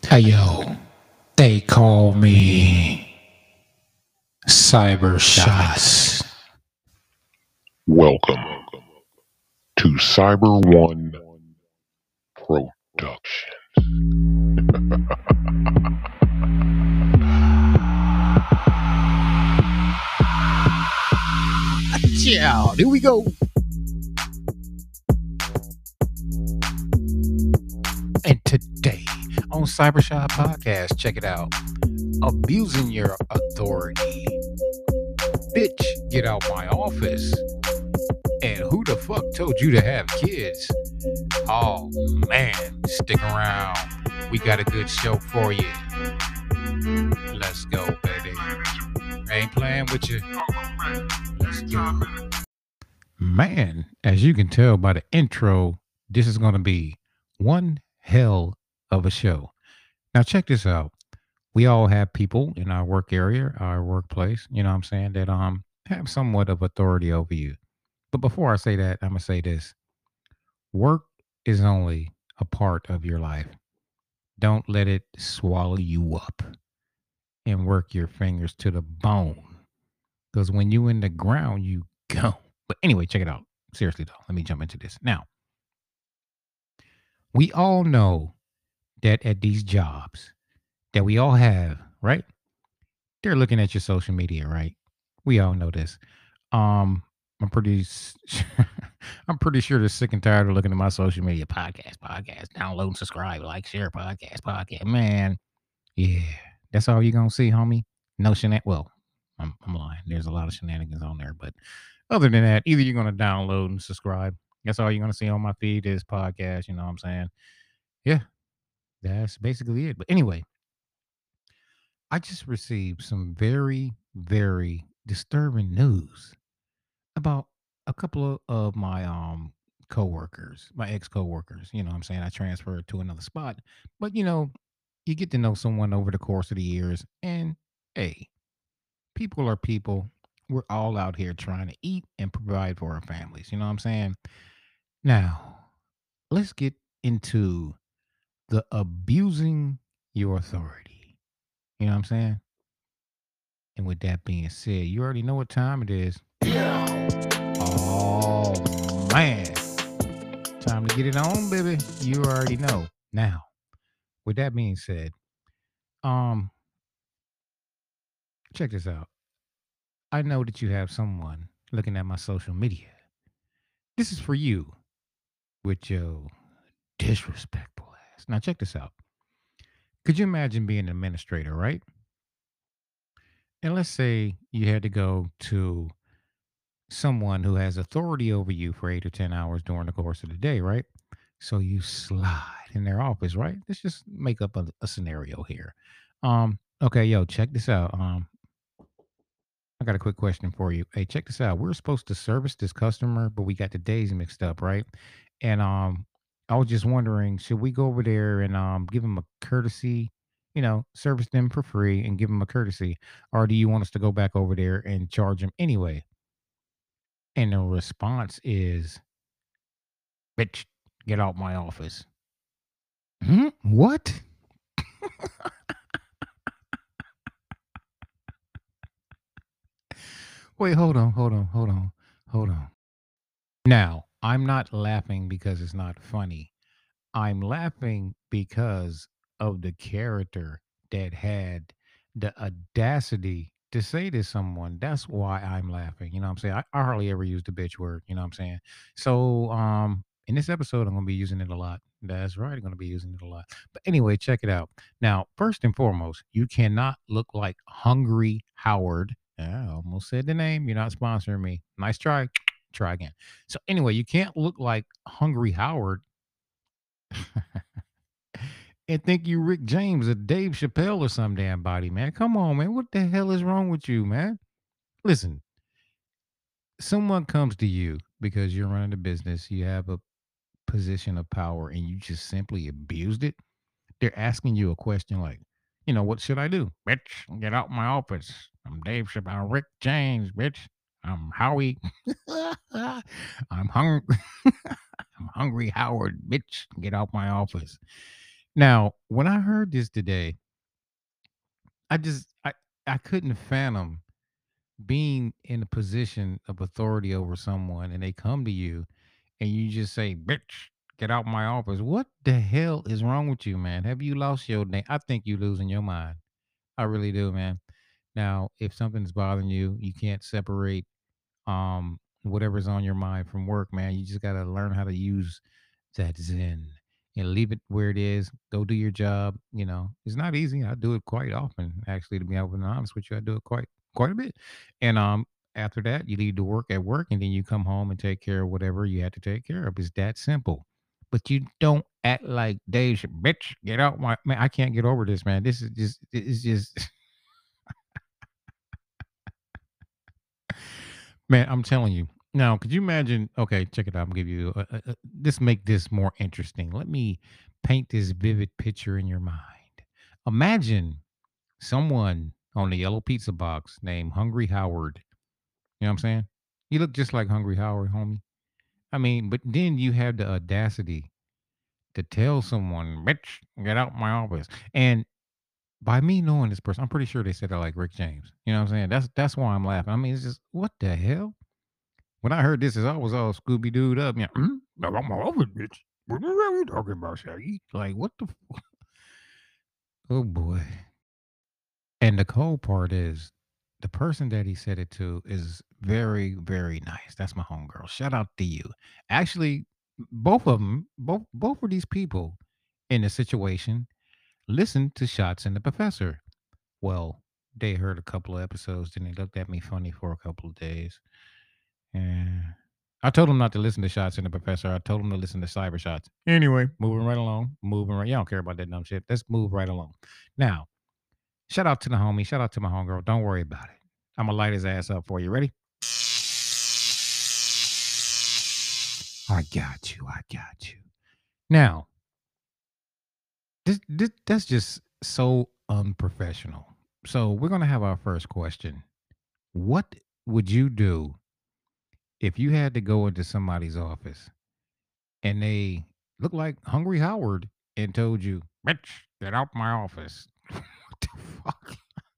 Hey yo, they call me Cyber Shots. Welcome to Cyber One Production. Yeah, here we go. And today on Cyber Shot Podcast, check it out. Abusing your authority. Bitch, get out my office. And who the fuck told you to have kids? Oh man, stick around. We got a good show for you. Let's go, baby. I ain't playing with you. Let's go. Man, as you can tell by the intro, this is going to be one hell of a show. Now, check this out. We all have people in our work area, our workplace, you know what I'm saying, that have somewhat of authority over you. But before I say that, I'm going to say this. Work is only a part of your life. Don't let it swallow you up and work your fingers to the bone. Because when you in the ground, you go. But anyway, check it out. Seriously, though, let me jump into this. Now, we all know that at these jobs that we all have, right? They're looking at your social media, right? We all know this. Um, I'm pretty, I'm pretty sure they're sick and tired of looking at my social media podcast, download and subscribe, like, share, podcast. Man, yeah, that's all you're gonna see, homie. No Well, I'm lying. There's a lot of shenanigans on there, but other than that, either you're gonna download and subscribe. That's all you're gonna see on my feed is podcast. You know what I'm saying? Yeah, that's basically it. But anyway, I just received some very, very disturbing news about a couple of my coworkers, my ex coworkers. You know what I'm saying? I transferred to another spot. But you get to know someone over the course of the years, and hey, people are people. We're all out here trying to eat and provide for our families. You know what I'm saying? Now, let's get into the abusing your authority. You know what I'm saying? And with that being said, you already know what time it is. Oh man, time to get it on, baby. You already know. Now, with that being said, um, check this out. I know that you have someone looking at my social media. This is for you with your disrespectful ass. Now, check this out. Could you imagine being an administrator, right? And let's say you had to go to someone who has authority over you for 8 or 10 hours during the course of the day, right? So you slide in their office, right? Let's just make up a scenario here. Okay, yo, check this out. I got a quick question for you. Hey, check this out. We're supposed to service this customer, but we got the days mixed up, right? And I was just wondering, should we go over there and give them a courtesy, service them for free and give them a courtesy, or do you want us to go back over there and charge them anyway? And the response is, "Bitch, get out my office." Hmm? What? Wait, hold on. Now, I'm not laughing because it's not funny. I'm laughing because of the character that had the audacity to say to someone. That's why I'm laughing. You know what I'm saying? I hardly ever use the bitch word. You know what I'm saying? So, in this episode, I'm going to be using it a lot. That's right. I'm going to be using it a lot. But anyway, check it out. Now, first and foremost, you cannot look like Hungry Howard. I almost said the name. You're not sponsoring me. Nice try. Try again. So, anyway, you can't look like Hungry Howard and think you Rick James or Dave Chappelle or some damn body, man. Come on, man. What the hell is wrong with you, man? Listen, someone comes to you because you're running a business, you have a position of power, and you just simply abused it. They're asking you a question like, what should I do? Bitch, get out my office. I'm Dave Chappelle, Rick James, bitch. I'm Howie. I'm hungry. I'm hungry Howard, bitch. Get out my office. Now, when I heard this today, I just I couldn't fathom being in a position of authority over someone and they come to you and you just say, "Bitch, get out my office." What the hell is wrong with you, man? Have you lost your name? I think you're losing your mind. I really do, man. Now, if something's bothering you, you can't separate whatever's on your mind from work, man. You just gotta learn how to use that zen and leave it where it is. Go do your job. It's not easy. I do it quite often, actually, to be open and honest with you. I do it quite a bit. And after that, you leave to work at work and then you come home and take care of whatever you had to take care of. It's that simple. But you don't act like Dave should, bitch, get out my man. I can't get over this, man. This is just it's just man, I'm telling you. Now, could you imagine? Okay, check it out. I'm gonna give you this. Make this more interesting. Let me paint this vivid picture in your mind. Imagine someone on the yellow pizza box named Hungry Howard. You know what I'm saying? You look just like Hungry Howard, homie. I mean, but then you have the audacity to tell someone, "Bitch, get out my office." And by me knowing this person, I'm pretty sure they said it like Rick James. You know what I'm saying? That's why I'm laughing. I mean, it's just what the hell. When I heard this, I was all Scooby Dooed up. Yeah, now I'm all over, bitch. What are you talking about, Shaggy? Like, what the? Oh boy. And the cold part is, the person that he said it to is very, very nice. That's my homegirl. Shout out to you. Actually, both of them, both of these people in the situation, listened to Shots and the Professor. Well, they heard a couple of episodes, then they looked at me funny for a couple of days. Yeah. I told him not to listen to Shots in the Professor. I told him to listen to Cyber Shots. Anyway, moving right along. Moving right. You don't care about that dumb shit. Let's move right along. Now, shout out to the homie. Shout out to my homegirl. Don't worry about it. I'm going to light his ass up for you. Ready? I got you. I got you. Now, that's just so unprofessional. So, we're going to have our first question. What would you do if you had to go into somebody's office and they look like Hungry Howard and told you, "Bitch, get out my office." What the fuck?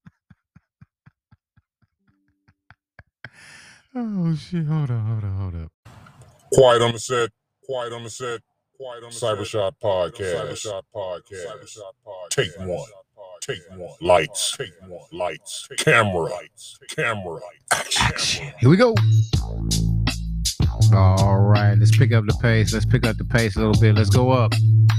Oh shit! Hold up. Quiet on the set. Quiet on the set. Quiet on the Cybershot Podcast. Cybershot Podcast. Take one. Take one. Lights. Take one. Lights. Camera. Camera. Action. Here we go. All right, let's pick up the pace. Let's pick up the pace a little bit. Let's go up.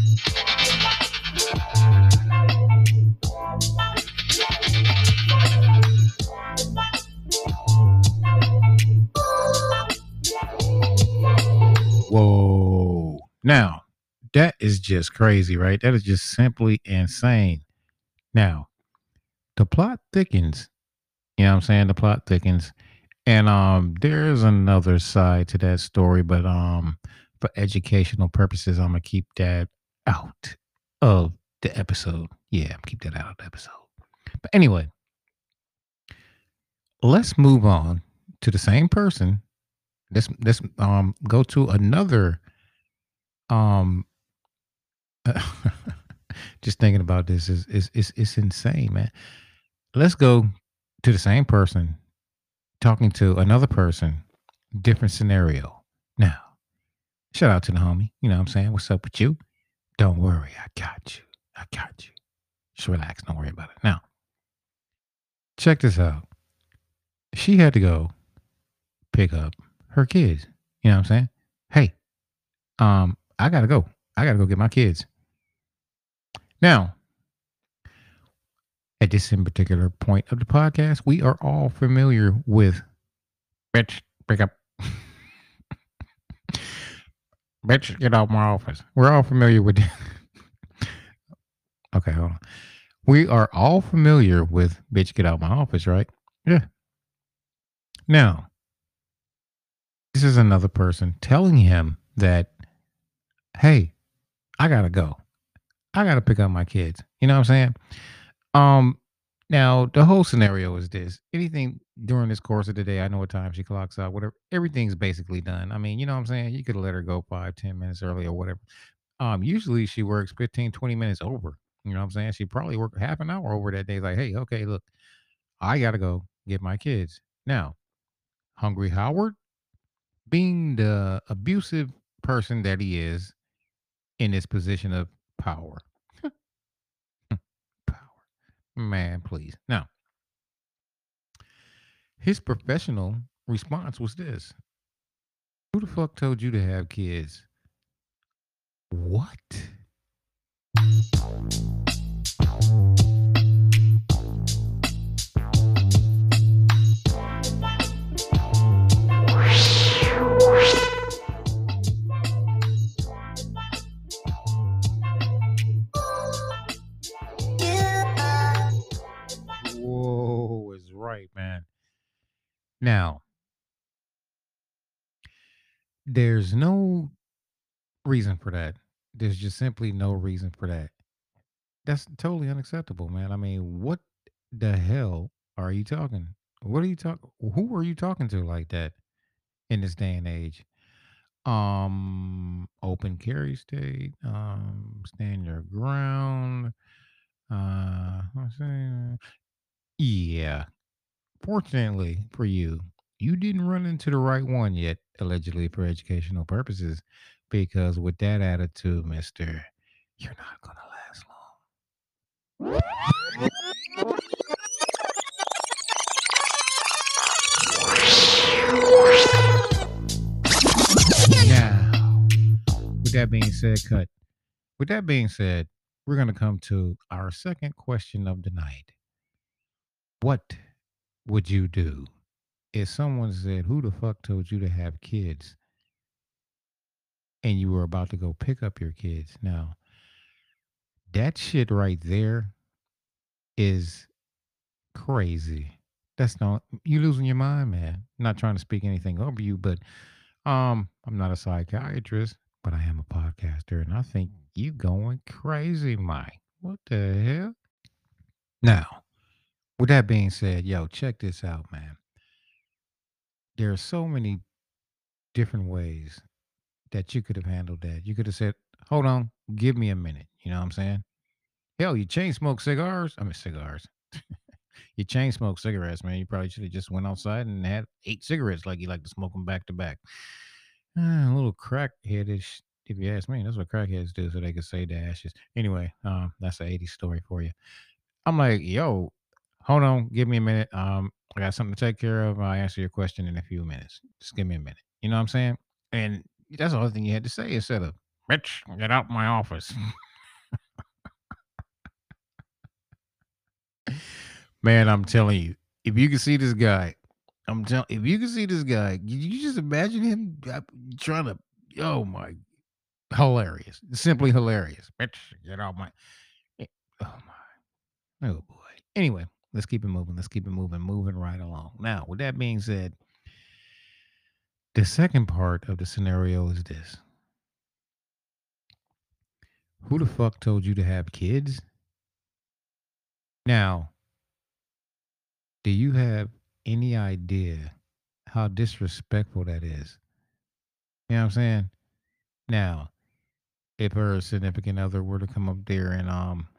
Whoa. Now, that is just crazy, right? That is just simply insane. Now, the plot thickens. You know what I'm saying? The plot thickens. And there's another side to that story, but for educational purposes, I'm gonna keep that out of the episode. Yeah, keep that out of the episode. But anyway, let's move on to the same person. Let's go to another um just thinking about this is it's insane, man. Let's go to the same person talking to another person, different scenario. Now, shout out to the homie. You know what I'm saying? What's up with you? Don't worry, I got you. I got you. Just relax, don't worry about it. Now, check this out. She had to go pick up her kids. You know what I'm saying? Hey, I gotta go. I gotta go get my kids. Now, at this in particular point of the podcast, we are all familiar with bitch, pick up. Bitch, get out my office. We're all familiar with okay, hold on. We are all familiar with bitch, get out my office, right? Yeah. Now, this is another person telling him that, hey, I gotta go. I gotta pick up my kids. You know what I'm saying? Um, Now the whole scenario is this. Anything during this course of the day, I know what time she clocks out, whatever, everything's basically done. I mean, you know what I'm saying? You could let her go 5, 10 minutes early or whatever. Usually she works 15, 20 minutes over. You know what I'm saying? She probably worked half an hour over that day. Like, hey, okay, look, I gotta go get my kids. Now, Hungry Howard, being the abusive person that he is in this position of power. Power. Man, please. Now, his professional response was this: who the fuck told you to have kids? What? Whoa, is right, man. Now, there's no reason for that. There's just simply no reason for that. That's totally unacceptable, man. I mean, what the hell are you talking? What are you talking? Who are you talking to like that in this day and age? Open carry state. Stand your ground. Let's see. Yeah. Fortunately for you, you didn't run into the right one yet, allegedly for educational purposes, because with that attitude, Mister, you're not gonna last long. Now, with that being said, cut. With that being said, we're gonna come to our second question of the night. What would you do if someone said, "Who the fuck told you to have kids?" and you were about to go pick up your kids? Now, that shit right there is crazy. That's not you losing your mind, man. Not trying to speak anything over you, but I'm not a psychiatrist, but I am a podcaster, and I think you going crazy, Mike. What the hell? Now, with that being said, yo, check this out, man. There are so many different ways that you could have handled that. You could have said, "Hold on, give me a minute." You know what I'm saying? Hell, you chain smoke cigars. I mean cigars. You chain smoke cigarettes, man. You probably should have just went outside and had 8 cigarettes like you like to smoke them back to back. A little crackheadish, if you ask me. That's what crackheads do, so they could save the ashes. Anyway, that's an '80s story for you. I'm like, yo, hold on, give me a minute. I got something to take care of. I'll answer your question in a few minutes. Just give me a minute. You know what I'm saying? And that's the only thing you had to say instead of, "Bitch, get out my office." Man, I'm telling you, if you can see this guy, if you can see this guy, you just imagine him trying to, oh my, hilarious, simply hilarious. Bitch, get out my, eh, oh my, oh boy. Anyway, let's keep it moving. Let's keep it moving, moving right along. Now, with that being said, the second part of the scenario is this: who the fuck told you to have kids? Now, do you have any idea how disrespectful that is? You know what I'm saying? Now, if her significant other were to come up there and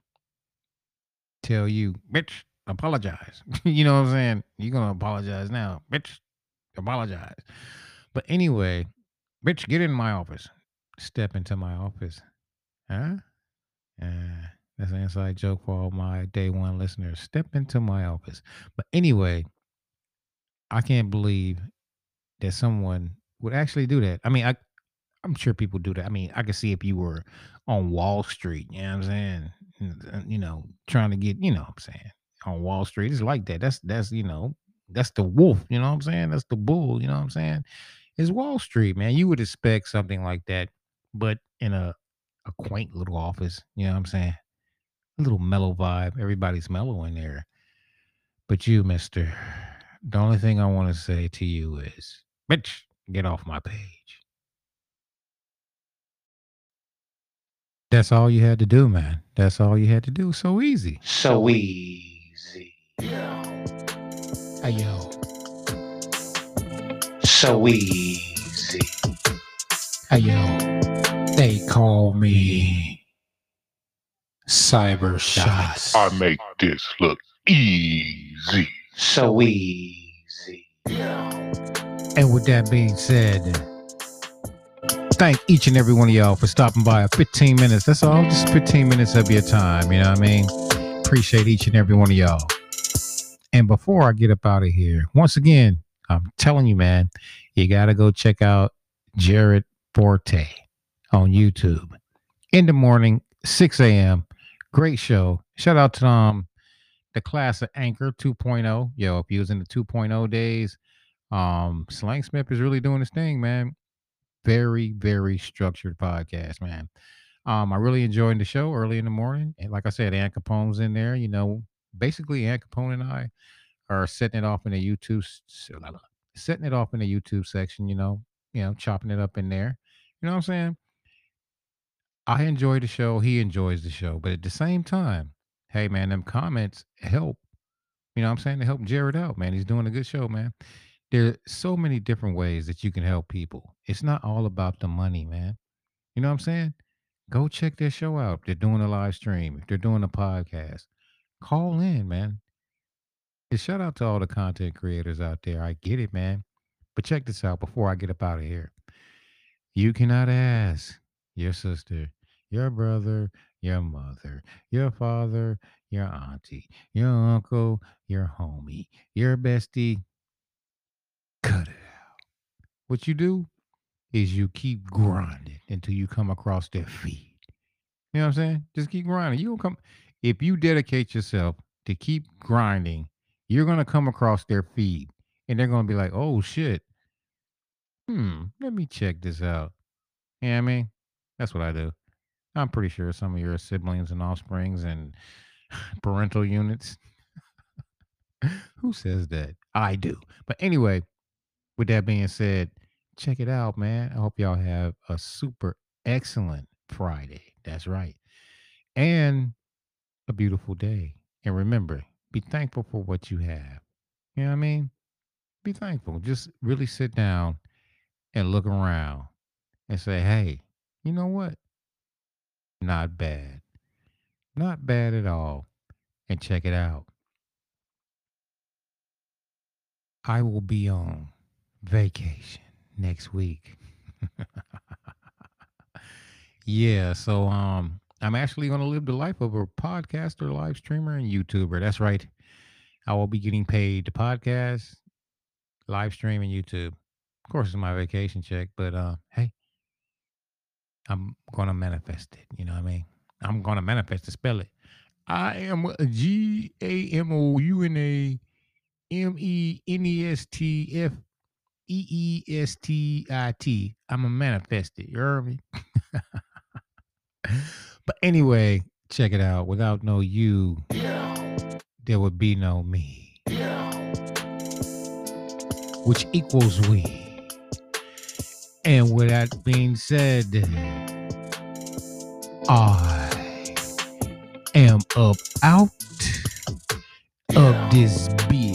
tell you, "Bitch, apologize." You know what I'm saying? You're gonna apologize now. Bitch, apologize. But anyway, bitch, get in my office. Step into my office. Huh? That's an inside joke for all my day one listeners. Step into my office. But anyway, I can't believe that someone would actually do that. I mean, I'm sure people do that. I mean, I could see if you were on Wall Street, you know what I'm saying? You know, trying to get, you know what I'm saying, on Wall Street. It's like that. That's the wolf, you know what I'm saying? That's the bull, you know what I'm saying? It's Wall Street, man. You would expect something like that, but in a quaint little office, you know what I'm saying? A little mellow vibe. Everybody's mellow in there. But you, mister, the only thing I want to say to you is, bitch, get off my page. That's all you had to do, man. That's all you had to do. So easy. So easy. Hey, yo. So easy. Hey, yo. They call me Cyber Shots. I make this look easy. So easy. And with that being said, thank each and every one of y'all for stopping by 15 minutes. That's all, just 15 minutes of your time. You know what I mean? Appreciate each and every one of y'all. And before I get up out of here, once again, I'm telling you, man, you got to go check out Jared Forte on YouTube. In the morning, 6 a.m. Great show. Shout out to the class of Anchor 2.0. Yo, if you was in the 2.0 days, Slang Smith is really doing his thing, man. Very, very structured podcast, man. I really enjoyed the show early in the morning. And like I said, Ann Capone's in there. You know, basically Ann Capone and I are setting it off in the YouTube section, you know, chopping it up in there. You know what I'm saying? I enjoy the show. He enjoys the show. But at the same time, hey, man, them comments help. You know what I'm saying? They help Jared out, man. He's doing a good show, man. There's so many different ways that you can help people. It's not all about the money, man. You know what I'm saying? Go check their show out. They're doing a live stream. If they're doing a podcast, call in, man. And shout out to all the content creators out there. I get it, man. But check this out before I get up out of here. You cannot ask your sister, your brother, your mother, your father, your auntie, your uncle, your homie, your bestie. Cut it out. What you do is you keep grinding until you come across their feed. You know what I'm saying? Just keep grinding. You don't come if you dedicate yourself to keep grinding, you're gonna come across their feed and they're gonna be like, oh shit. Let me check this out. You know what I mean? That's what I do. I'm pretty sure some of your siblings and offsprings and parental units. Who says that? I do. But anyway, with that being said, check it out, man. I hope y'all have a super excellent Friday. That's right. And a beautiful day. And remember, be thankful for what you have. You know what I mean? Be thankful. Just really sit down and look around and say, hey, you know what? Not bad. Not bad at all. And check it out. I will be on vacation next week. Yeah, so I'm actually going to live the life of a podcaster, live streamer, and YouTuber. That's right. I will be getting paid to podcast, live stream, and YouTube. Of course, it's my vacation check, but hey, I'm going to manifest it. You know what I mean? I'm going to manifest to spell it. I am GAMOUNAMENESTFEESTIT. I'm a manifest it. You heard me? But anyway, check it out. Without no you, there would be no me, which equals we. And with that being said, I am up out of this bitch.